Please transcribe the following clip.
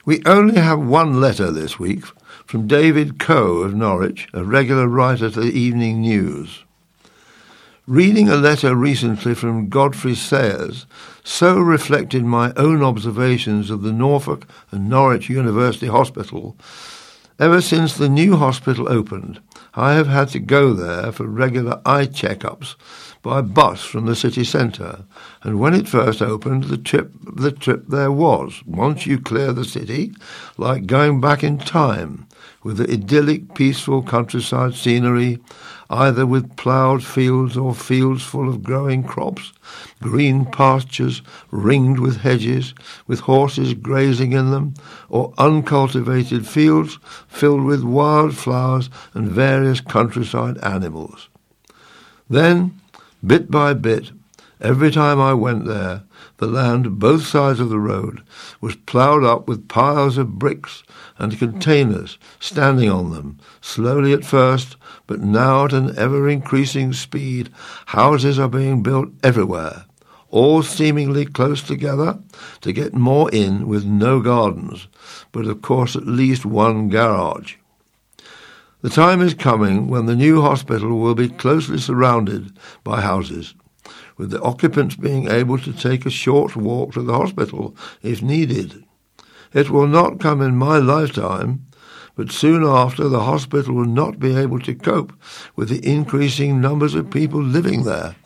We only have one letter this week from David Coe of Norwich, a regular writer to the Evening News. Reading a letter recently from Godfrey Sayers so reflected my own observations of the Norfolk and Norwich University Hospital. Ever since the new hospital opened, I have had to go there for regular eye check-ups by bus from the city centre, and when it first opened, the trip there was, once you clear the city, like going back in time, with the idyllic, peaceful countryside scenery, either with ploughed fields or fields full of growing crops, green pastures ringed with hedges, with horses grazing in them, or uncultivated fields filled with wild flowers and various countryside animals. Then, bit by bit, every time I went there, the land both sides of the road was ploughed up with piles of bricks and containers standing on them, slowly at first, but now at an ever-increasing speed. Houses are being built everywhere, all seemingly close together to get more in with no gardens, but of course at least one garage. The time is coming when the new hospital will be closely surrounded by houses, with the occupants being able to take a short walk to the hospital if needed. It will not come in my lifetime, but soon after the hospital will not be able to cope with the increasing numbers of people living there.